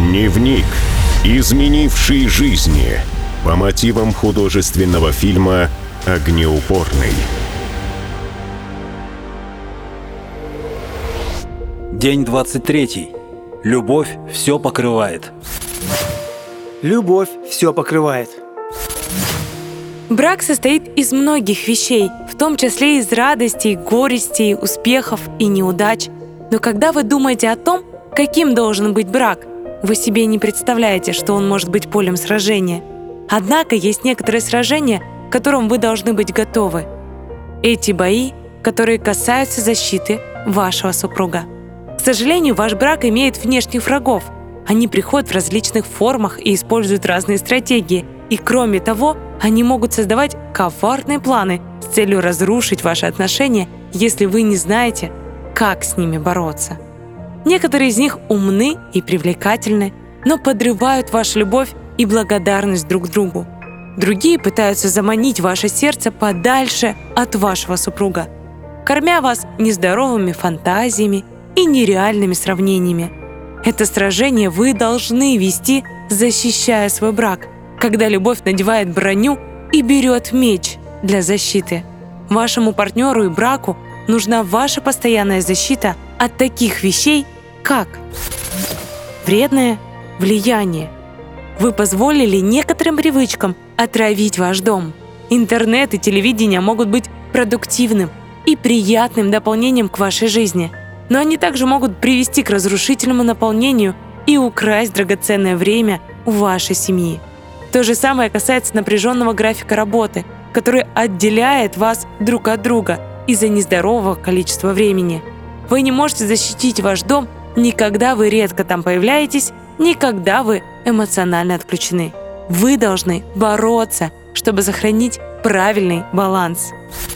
Дневник, изменивший жизни, по мотивам художественного фильма «Огнеупорный». День 23. Любовь все покрывает. Любовь все покрывает. Брак состоит из многих вещей, в том числе из радостей, горестей, успехов и неудач. Но когда вы думаете о том, каким должен быть брак, вы себе не представляете, что он может быть полем сражения. Однако есть некоторые сражения, к которым вы должны быть готовы. Эти бои, которые касаются защиты вашего супруга. К сожалению, ваш брак имеет внешних врагов. Они приходят в различных формах и используют разные стратегии. И кроме того, они могут создавать коварные планы с целью разрушить ваши отношения, если вы не знаете, как с ними бороться. Некоторые из них умны и привлекательны, но подрывают вашу любовь и благодарность друг другу. Другие пытаются заманить ваше сердце подальше от вашего супруга, кормя вас нездоровыми фантазиями и нереальными сравнениями. Это сражение вы должны вести, защищая свой брак, когда любовь надевает броню и берет меч для защиты. Вашему партнеру и браку нужна ваша постоянная защита от таких вещей, как вредное влияние. Вы позволили некоторым привычкам отравить ваш дом. Интернет и телевидение могут быть продуктивным и приятным дополнением к вашей жизни, но они также могут привести к разрушительному наполнению и украсть драгоценное время у вашей семьи. То же самое касается напряженного графика работы, который отделяет вас друг от друга из-за нездорового количества времени. Вы не можете защитить ваш дом ни когда вы редко там появляетесь, ни когда вы эмоционально отключены. Вы должны бороться, чтобы сохранить правильный баланс.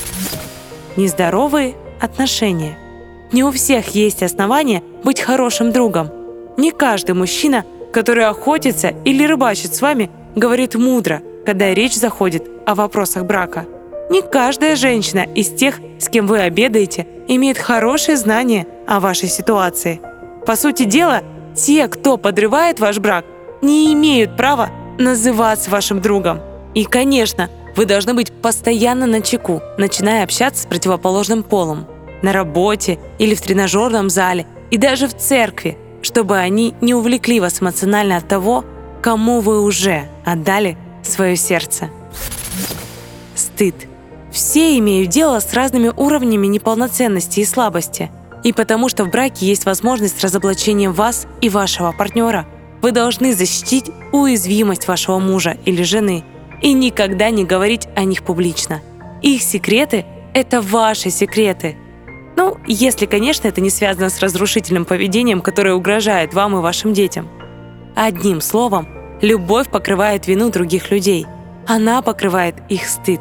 Нездоровые отношения. Не у всех есть основания быть хорошим другом. Не каждый мужчина, который охотится или рыбачит с вами, говорит мудро, когда речь заходит о вопросах брака. Не каждая женщина из тех, с кем вы обедаете, имеет хорошие знания о вашей ситуации. По сути дела, те, кто подрывает ваш брак, не имеют права называться вашим другом. И, конечно, вы должны быть постоянно начеку, начиная общаться с противоположным полом, на работе или в тренажерном зале, и даже в церкви, чтобы они не увлекли вас эмоционально от того, кому вы уже отдали свое сердце. Стыд. Все имеют дело с разными уровнями неполноценности и слабости. И потому что в браке есть возможность разоблачения вас и вашего партнера, вы должны защитить уязвимость вашего мужа или жены и никогда не говорить о них публично. Их секреты – это ваши секреты. Ну, если, конечно, это не связано с разрушительным поведением, которое угрожает вам и вашим детям. Одним словом, любовь покрывает вину других людей. Она покрывает их стыд.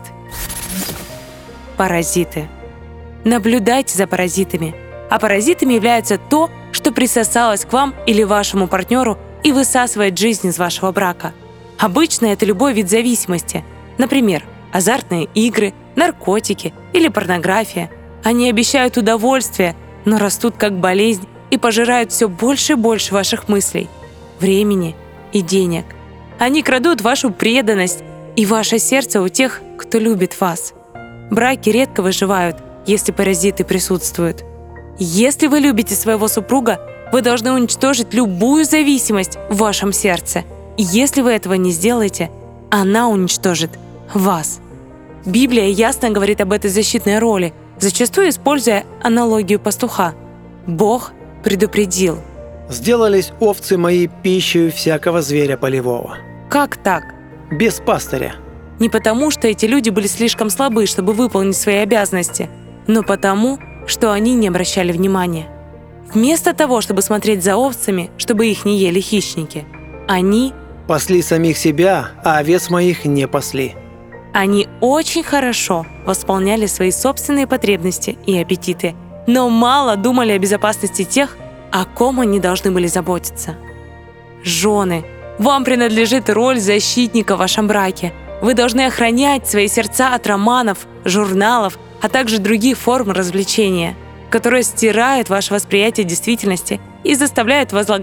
Паразиты. Наблюдайте за паразитами. А паразитами является то, что присосалось к вам или вашему партнеру и высасывает жизнь из вашего брака. Обычно это любой вид зависимости. Например, азартные игры, наркотики или порнография. Они обещают удовольствие, но растут как болезнь и пожирают все больше и больше ваших мыслей, времени и денег. Они крадут вашу преданность и ваше сердце у тех, кто любит вас. Браки редко выживают, если паразиты присутствуют. Если вы любите своего супруга, вы должны уничтожить любую зависимость в вашем сердце. И если вы этого не сделаете, она уничтожит вас. Библия ясно говорит об этой защитной роли, зачастую используя аналогию пастуха. Бог предупредил. Сделались овцы мои пищей всякого зверя полевого. Как так? Без пастыря. Не потому, что эти люди были слишком слабы, чтобы выполнить свои обязанности, но потому, что они не обращали внимания. Вместо того, чтобы смотреть за овцами, чтобы их не ели хищники, они пасли самих себя, а овец моих не пасли. Они очень хорошо восполняли свои собственные потребности и аппетиты, но мало думали о безопасности тех, о ком они должны были заботиться. Жены, вам принадлежит роль защитника в вашем браке. Вы должны охранять свои сердца от романов, журналов, а также других форм развлечения, которые стирают ваше восприятие действительности и заставляют возлагать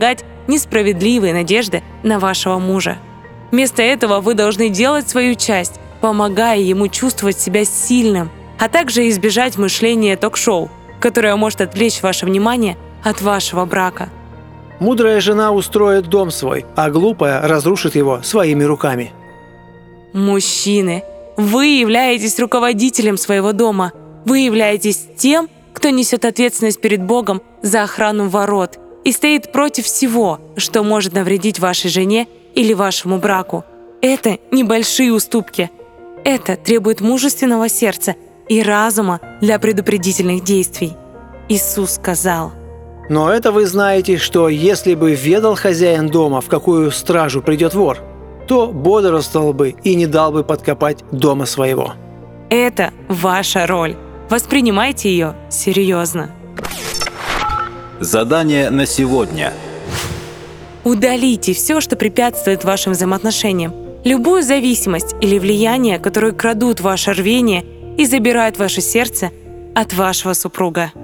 несправедливые надежды на вашего мужа. Вместо этого вы должны делать свою часть, помогая ему чувствовать себя сильным, а также избежать мышления ток-шоу, которое может отвлечь ваше внимание от вашего брака. Мудрая жена устроит дом свой, а глупая разрушит его своими руками. Мужчины, вы являетесь руководителем своего дома. Вы являетесь тем, кто несет ответственность перед Богом за охрану ворот и стоит против всего, что может навредить вашей жене или вашему браку. Это небольшие уступки. Это требует мужественного сердца и разума для предупредительных действий. Иисус сказал: Но это вы знаете, что если бы ведал хозяин дома, в какую стражу придет вор, то бодрствовал бы и не дал бы подкопать дома своего. это ваша роль. Воспринимайте ее серьезно. Задание на сегодня. Удалите все, что препятствует вашим взаимоотношениям. Любую зависимость или влияние, которые крадут ваше рвение и забирают ваше сердце от вашего супруга.